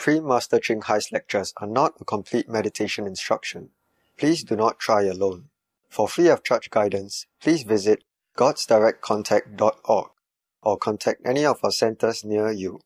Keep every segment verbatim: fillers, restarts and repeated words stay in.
three Master Ching Hai's lectures are not a complete meditation instruction. Please do not try alone. For free of charge guidance, please visit gods direct contact dot org or contact any of our centers near you.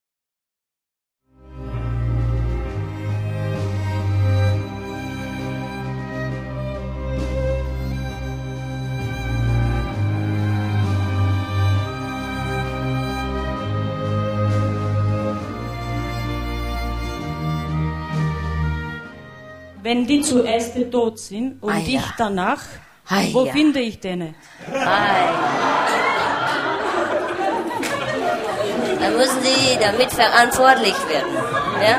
Wenn die zuerst tot sind und Ah, ich ja. danach, Ah, wo ja. finde ich den? Ei. Dann müssen Sie damit verantwortlich werden. Ja?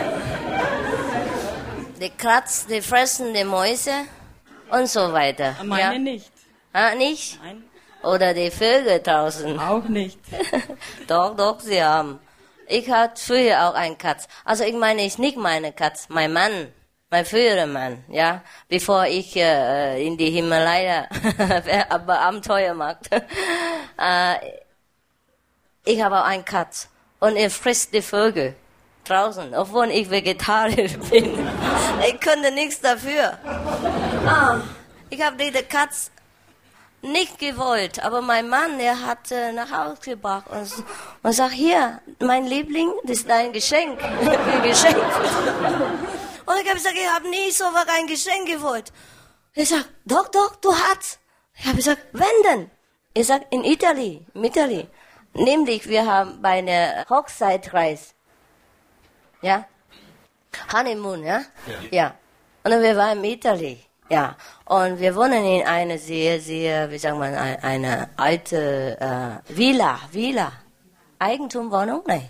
Die Kratz, die fressen die Mäuse und so weiter. Meine ja? nicht. Ah, nicht? Nein, Oder die Vögel draußen. auch nicht. Doch, doch, sie haben. Ich hatte früher auch einen Katz. Also ich meine, ist nicht meine Katz, mein Mann. Mein früherer Mann, ja, bevor ich äh, in die Himalaya aber Abenteuer machte. äh, ich habe auch einen Katz und er frisst die Vögel draußen, obwohl ich Vegetarier bin. Ich konnte nichts dafür. Ah, ich habe diese Katz nicht gewollt, aber mein Mann, der hat äh, nach Hause gebracht und, und sagt, hier, mein Liebling, das ist dein Geschenk. Ein Geschenk. Und ich habe gesagt, ich habe nie so was ein Geschenk gewollt. Er sagt, doch, doch, du hast. Ich habe gesagt, wenn denn? Er sagt, in Italien, in Italien. Nämlich, wir haben bei einer Hochzeitreise, ja, Honeymoon, ja, ja. Und dann wir waren in Italien, ja. Und wir wohnen in einer sehr, sehr, wie sagt man, eine, eine alte äh, Villa, Villa. Eigentumwohnung? Nein.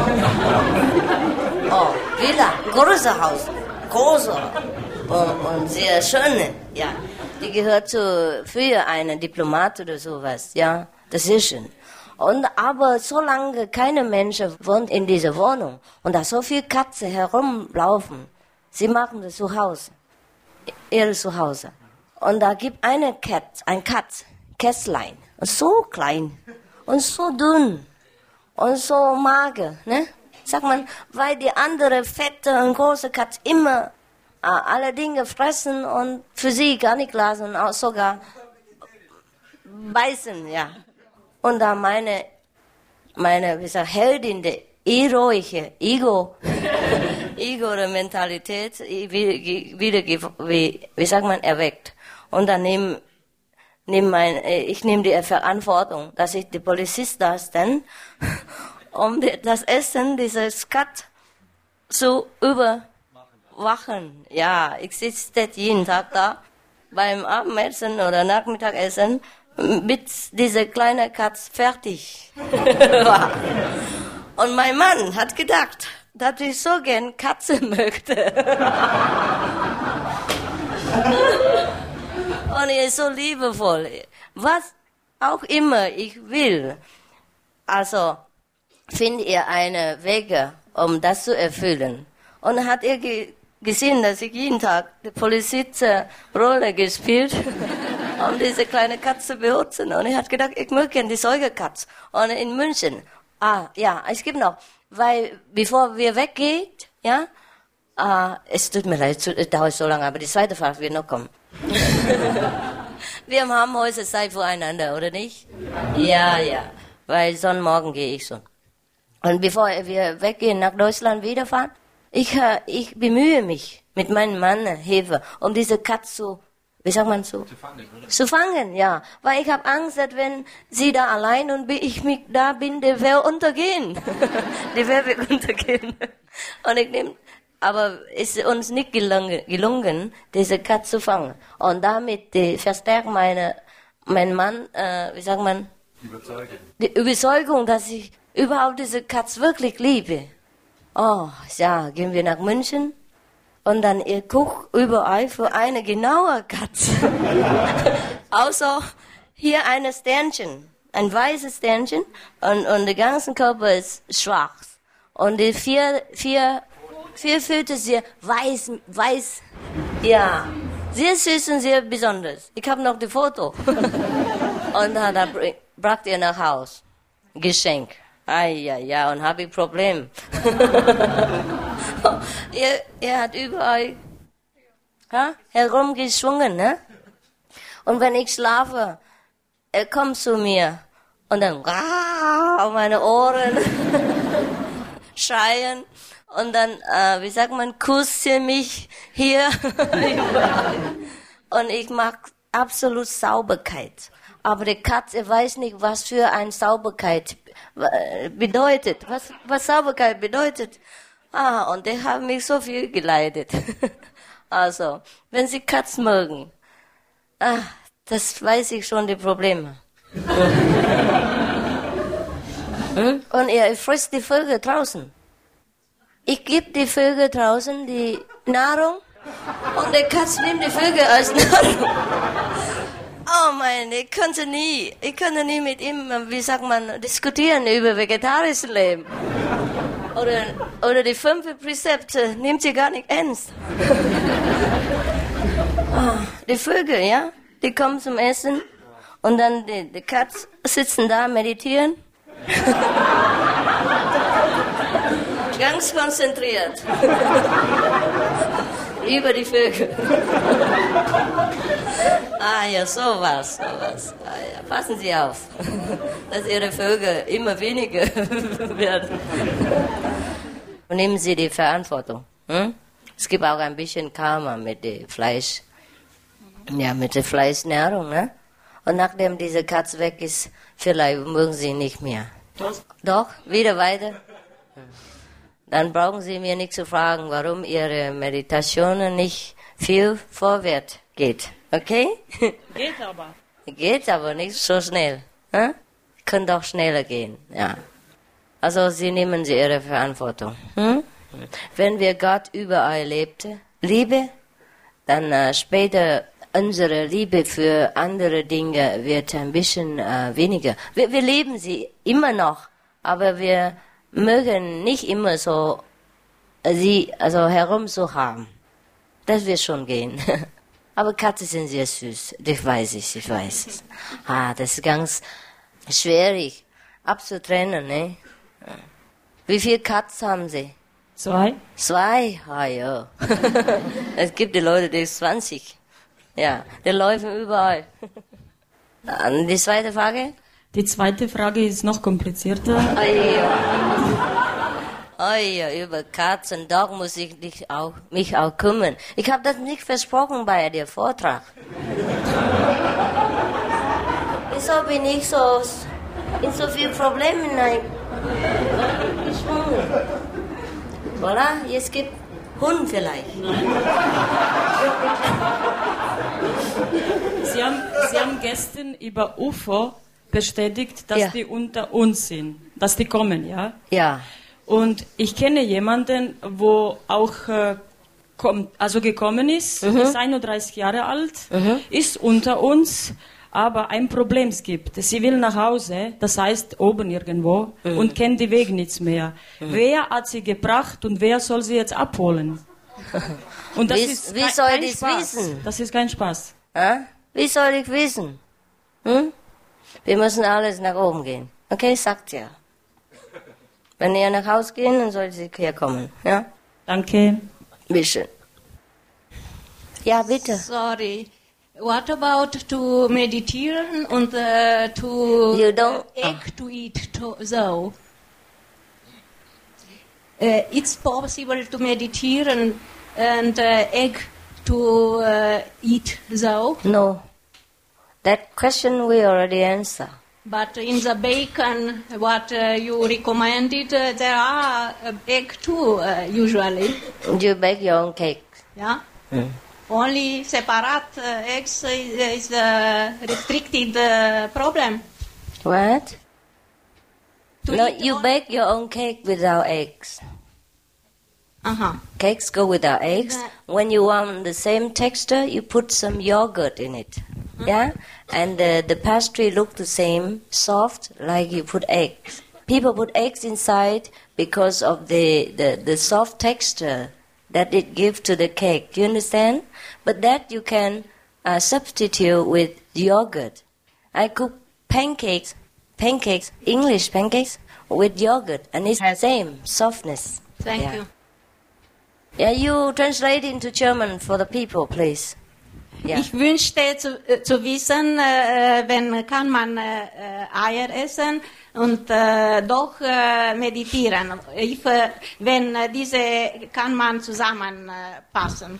Oh, Villa, großes Haus, große und, und sehr schöne, ja. Die gehört zu für einen Diplomat oder sowas, ja. Das ist schön. Und aber solange keine Menschen wohnt in dieser Wohnung und da so viele Katzen herumlaufen, sie machen das zu Hause, ihre Zuhause. Und da gibt eine Kat, ein Katz, Kätzlein, so klein und so dünn. Und so mager, ne? Sagt man, weil die andere fette und große Katze immer äh, alle Dinge fressen und für sie gar nicht lassen und auch sogar beißen, ja. Und da meine, meine, wie sagt, Heldin, die heroische Ego, Ego der Mentalität, wieder, wie, wie sagt man, erweckt. Und dann nehmen Nehm mein, ich nehme die Verantwortung, dass ich die Polizist da bin, um die, das Essen dieses Kat zu überwachen. Ja, ich sitze jeden Tag da beim Abendessen oder Nachmittagessen mit dieser kleinen Katz fertig. Und mein Mann hat gedacht, dass ich so gern Katze möchte. Und er ist so liebevoll. Was auch immer ich will. Also, findet ihr eine Wege, um das zu erfüllen. Und hat er ge- gesehen, dass ich jeden Tag die Polizistin-Rolle gespielt, um diese kleine Katze zu benutzen. Und er hat gedacht, ich möchte gerne die Säugekatze. Und in München, ah, ja, es gibt noch, weil, bevor wir weggehen, ja, ah, es tut mir leid, es dauert so lange, aber die zweite Frage wird noch kommen. Wir haben heute Zeit voreinander, oder nicht? Ja, ja. Weil sonst morgen gehe ich schon. Und bevor wir weggehen, nach Deutschland wiederfahren, ich, ich bemühe mich mit meinem Mann, Hilfe, um diese Katze zu, wie sagt man so? Zu fangen, oder? Zu fangen, ja. Weil ich habe Angst, dass wenn sie da allein und ich mich da bin, die wird untergehen. Die wird untergehen. Und ich nehme, aber es ist uns nicht gelungen, gelungen, diese Katze zu fangen. Und damit die verstärkt meine, mein Mann, äh, wie sagt man? Überzeugung. Die Überzeugung, dass ich überhaupt diese Katze wirklich liebe. Oh, ja, gehen wir nach München. Und dann ihr guckt überall für eine genaue Katze. Außer hier ein Sternchen, ein weißes Sternchen. Und, und der ganze Körper ist schwarz. Und die vier, vier, vier Füße sehr weiß, weiß. Ja, sehr süß und sehr besonders. Ich habe noch die Foto. Und dann da bracht ihr nach Haus. Geschenk. Ah ja, ja, und habe ich Problem. er, er hat überall ha, herumgeschwungen, ne? Und wenn ich schlafe, er kommt zu mir und dann auf meine Ohren schreien und dann, äh, wie sagt man, küsst mich hier. Und ich mag absolut Sauberkeit. Aber die Katze weiß nicht, was für eine Sauberkeit bedeutet. Was, was Sauberkeit bedeutet. Ah, und die haben mich so viel geleitet. Also, wenn Sie Katzen mögen, ah, das weiß ich schon, die Probleme. hm? Und er frisst die Vögel draußen. Ich gebe die Vögel draußen die Nahrung und die Katze nimmt die Vögel als Nahrung. Oh mein, ich könnte nie, ich könnte nie mit ihm, wie sagt man, diskutieren über vegetarisches Leben. Oder, oder die fünf Präzepte nimmt sie gar nicht ernst. Oh, die Vögel, ja, die kommen zum Essen und dann die, die Katzen sitzen da, meditieren. Ganz konzentriert. Über die Vögel. Ah ja, sowas, sowas. Ah, ja. Passen Sie auf, dass Ihre Vögel immer weniger werden. Und nehmen Sie die Verantwortung. Hm? Es gibt auch ein bisschen Karma mit dem Fleisch. Ja, mit der Fleischnahrung, ne? Und nachdem diese Katze weg ist, vielleicht mögen Sie nicht mehr. Doch, Doch wieder weiter. Dann brauchen Sie mir nicht zu fragen, warum Ihre Meditation nicht viel vorwärts geht. Okay? Geht aber. Geht aber nicht so schnell. Hm? Könnte auch schneller gehen. Ja. Also Sie nehmen Sie Ihre Verantwortung. Hm? Wenn wir Gott überall lebte, Liebe, dann äh, später unsere Liebe für andere Dinge wird ein bisschen äh, weniger. Wir, wir lieben sie immer noch, aber wir mögen nicht immer so sie also herum so haben. Das wird schon gehen. Aber Katzen sind sehr süß. Das weiß ich, ich weiß es. Ah, das ist ganz schwierig abzutrennen, ne? Wie viele Katzen haben Sie? Zwei. Zwei? Ah ja. Es gibt die Leute, die sind zwanzig. Ja, die laufen überall. Und die zweite Frage? Die zweite Frage ist noch komplizierter. Ah ja. Oh ja, über Katzen, da muss ich mich auch, mich auch kümmern. Ich habe das nicht versprochen bei dem Vortrag. Wieso bin ich so in so viele Probleme hineingeschwungen? Voilà, jetzt gibt Hund vielleicht. Sie haben, Sie haben gestern über U F O bestätigt, dass Ja. die unter uns sind, dass die kommen, ja? Ja. Und ich kenne jemanden, wo auch äh, kommt, also gekommen ist, Mhm. ist einunddreißig Jahre alt, Mhm. ist unter uns, aber ein Problem es gibt. Sie will nach Hause, das heißt oben irgendwo, Mhm. und kennt die Wege nicht mehr. Mhm. Wer hat sie gebracht und wer soll sie jetzt abholen? Und das Wie- ist wie kein, soll kein ich Spaß. wissen? Das ist kein Spaß. Hä? Wie soll ich wissen? Hm? Wir müssen alles nach oben gehen. Okay, sagt ja. Wenn ihr nach Hause gehen, dann sollt ihr herkommen. Ja? Danke. Bitte. Ja, bitte. Sorry. What about to meditation and uh, to You don't- egg to eat to, so? Uh, it's possible to meditate and, and uh, egg to uh, eat so, No. That question we already answered. but in the bacon, what uh, you recommended, uh, there are uh, egg too uh, usually. You bake your own cake. Yeah. Only separate uh, eggs is, is a restricted uh, problem. What? To No, eat you all- bake your own cake without eggs. Uh-huh. Cakes go without eggs. That- When you want the same texture, you put some yogurt in it. Yeah? And the, the pastry look the same, soft, like you put eggs. People put eggs inside because of the, the, the soft texture that it gives to the cake. You understand? But that you can uh, substitute with yogurt. I cook pancakes, pancakes, English pancakes with yogurt, and it's the same softness. Thank Yeah. you. Yeah, you translate into German for the people, please. Yeah. Ich wünschte zu, äh, zu wissen, äh, wenn kann man äh, Eier essen und äh, doch äh, meditieren. Ich, äh, wenn äh, diese kann man zusammenpassen.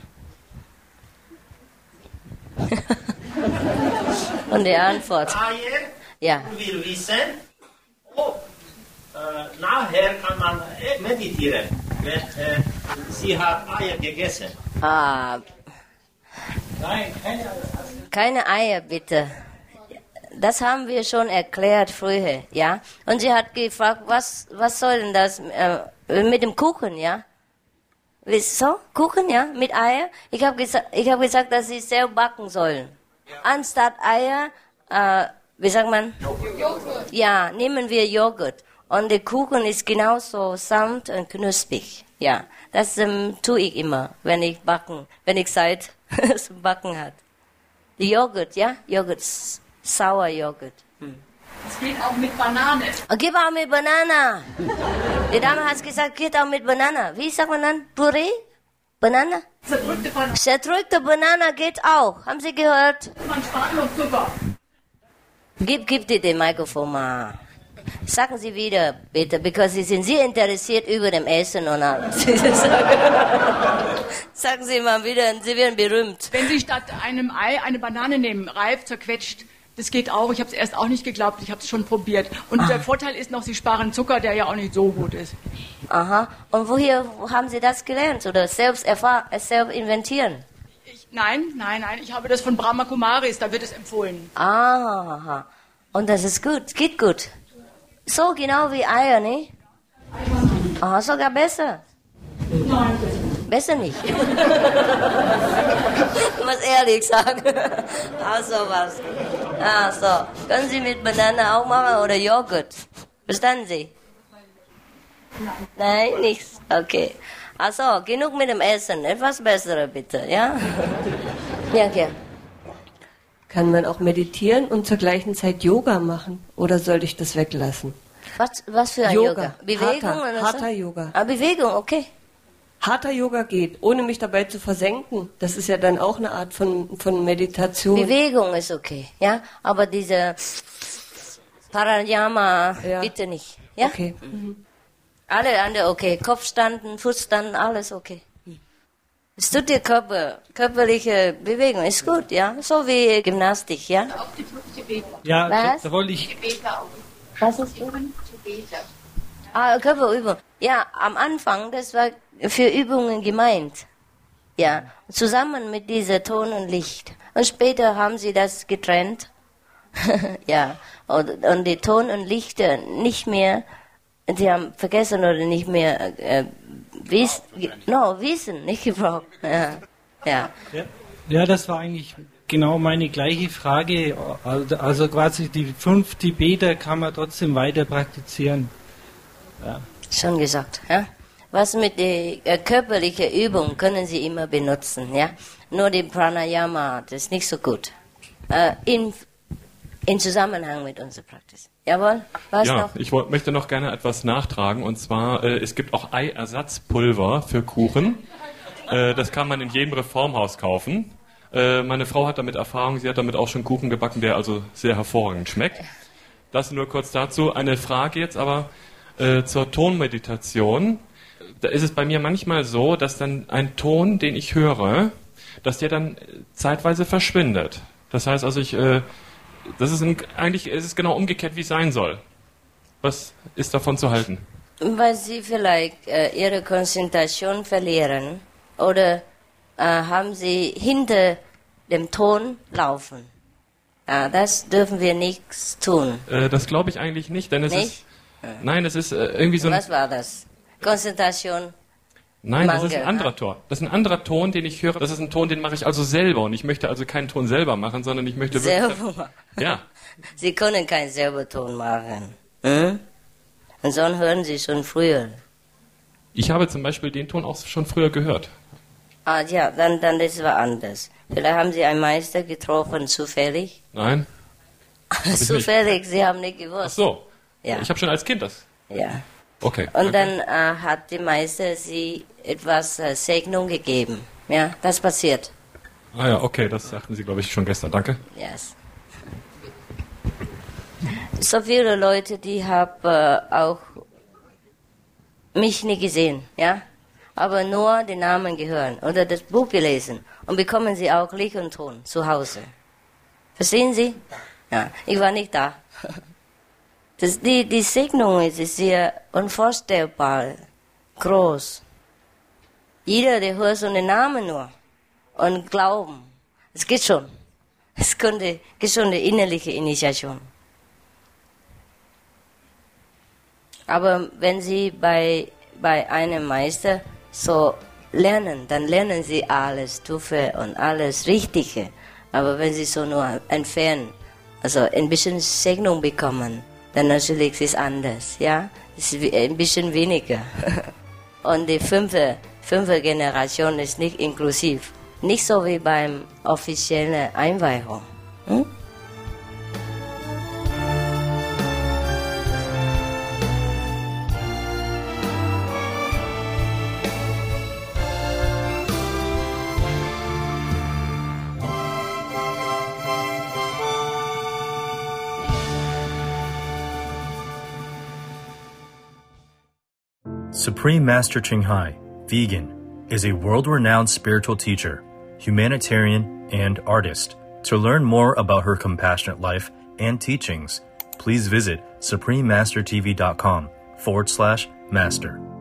Und die Antwort? Eier Ja. will wissen, oh, äh, nachher kann man äh, meditieren, wenn äh, sie hat Eier gegessen. Ah, Nein, keine Eier. keine Eier, bitte. Das haben wir schon erklärt früher, ja. Und sie hat gefragt, was, was soll denn das äh, mit dem Kuchen, ja? Wieso? Kuchen, ja? Mit Eier? Ich habe gesa ich hab gesagt, dass sie selber backen sollen. Anstatt Eier, äh, wie sagt man? Joghurt. Ja, nehmen wir Joghurt. Und der Kuchen ist genauso sanft und knusprig. Ja, das ähm, tue ich immer, wenn ich backen, wenn ich Zeit zum Backen hat. Die Joghurt, ja? Joghurt, sauer Joghurt. Hm. Es geht auch mit Banane. Und geht auch mit Banana. Die Dame hat gesagt, geht auch mit Banana. Wie sagt man dann? Püree? Banana? Zerdrückte Banane. Zerdrückte Banana geht auch. Haben Sie gehört? Man spart noch Zucker. Gib, gib dir den Mikrofon mal. Sagen Sie wieder, bitte, because Sie sind sehr interessiert über dem Essen und alles. Sagen Sie mal wieder, Sie werden berühmt. Wenn Sie statt einem Ei eine Banane nehmen, reif, zerquetscht, das geht auch. Ich habe es erst auch nicht geglaubt, ich habe es schon probiert. Und Ah. der Vorteil ist noch, Sie sparen Zucker, der ja auch nicht so gut ist. Aha. Und woher haben Sie das gelernt? Oder selbst erfahren, selbst inventieren? Ich, nein, nein, nein, ich habe das von Brahma Kumaris, da wird es empfohlen. Aha. Und das ist gut, geht gut. So genau wie Eier, ne? Aha, sogar besser. Besser nicht. Ich muss ehrlich sagen. Auch sowas. Ah, so. Können Sie mit Banane auch machen oder Joghurt? Verstanden Sie? Nein, nichts. Okay. Also, genug mit dem Essen. Etwas Besseres bitte, ja? Ja, ja. Kann man auch meditieren und zur gleichen Zeit Yoga machen? Oder sollte ich das weglassen? Was, was für ein Yoga. Yoga? Bewegung Hatha. oder so? Hatha Yoga. Ah, Bewegung, okay. Harter Yoga geht, ohne mich dabei zu versenken. Das ist ja dann auch eine Art von, von Meditation. Bewegung ist okay, ja, aber diese Pranayama Ja. bitte nicht, ja? Okay. Mhm. Alle andere okay, Kopfstanden, Fußstanden, alles okay. Es tut dir Körper, körperliche Bewegung, ist gut, ja, so wie Gymnastik, ja. Auch die Tibeter. Ja, Was? da wollte ich. Tibeter auch. Was ist Tibeter. Ah, Körperübung. Ja, am Anfang, das war für Übungen gemeint. Ja, zusammen mit dieser Ton und Licht. Und später haben sie das getrennt. Ja, und, und die Ton und Lichter nicht mehr, sie haben vergessen oder nicht mehr äh, wiss, no, Wissen, nicht gebraucht. Ja, ja. Ja, ja, das war eigentlich genau meine gleiche Frage. Also, also quasi die fünf Tibeter kann man trotzdem weiter praktizieren. Ja. Schon gesagt, ja. Was mit der äh, körperlichen Übung können Sie immer benutzen, ja. Nur die Pranayama, das ist nicht so gut. Äh, in, in Zusammenhang mit unserer Praxis. Jawohl, was Ja, noch? ich wollt, möchte noch gerne etwas nachtragen. Und zwar, äh, es gibt auch Eiersatzpulver für Kuchen. Äh, das kann man in jedem Reformhaus kaufen. Äh, meine Frau hat damit Erfahrung, sie hat damit auch schon Kuchen gebacken, der also sehr hervorragend schmeckt. Das nur kurz dazu. Eine Frage jetzt aber äh, zur Tonmeditation. Da ist es bei mir manchmal so, dass dann ein Ton, den ich höre, dass der dann zeitweise verschwindet. Das heißt also, ich, äh, das ist ein, eigentlich ist es genau umgekehrt, wie es sein soll. Was ist davon zu halten? Weil Sie vielleicht äh, Ihre Konzentration verlieren oder äh, haben Sie hinter dem Ton laufen. Ah, das dürfen wir nichts tun. Äh, das glaube ich eigentlich nicht, denn es Nicht? ist... Nein, es ist äh, irgendwie so ein... Was war das? Konzentration. Nein, das ist Mangel, ein anderer ne? Ton. Das ist ein anderer Ton, den ich höre. Das ist ein Ton, den mache ich also selber. Und ich möchte also keinen Ton selber machen, sondern ich möchte wirklich... Selber. Ja. Sie können keinen selber Ton machen. Hm? Und so hören Sie schon früher. Ich habe zum Beispiel den Ton auch schon früher gehört. Ah ja, dann, dann das war anders. Vielleicht haben Sie einen Meister getroffen, zufällig. Nein? ich Zufällig, Sie haben nicht Ach gewusst. so. Ja. Ich habe schon als Kind das... Ja. Okay. Und okay. dann äh, hat die Meister Sie etwas äh, Segnung gegeben. Ja, das passiert. Ah ja, okay, das sagten Sie, glaube ich, schon gestern. Danke. Yes. So viele Leute, die haben äh, auch mich nie gesehen, ja, aber nur den Namen gehört oder das Buch gelesen und bekommen sie auch Licht und Ton zu Hause. Verstehen Sie? Ja, ich war nicht da. Das, die, die Segnung ist sehr unvorstellbar groß. Jeder, der hört so einen Namen nur und glauben, es geht schon. Es könnte, geht schon eine innerliche Initiation. Aber wenn Sie bei, bei einem Meister so lernen, dann lernen Sie alles Stufe und alles Richtige. Aber wenn Sie so nur entfernen, also ein bisschen Segnung bekommen, dann natürlich ist es anders, ja? Es ist ein bisschen weniger. Und die fünfte, fünfte Generation ist nicht inklusiv. Nicht so wie beim offiziellen Einweihung. Hm? Supreme Master Ching Hai, vegan, is a world-renowned spiritual teacher, humanitarian, and artist. To learn more about her compassionate life and teachings, please visit suprememastertv.com forward slash master.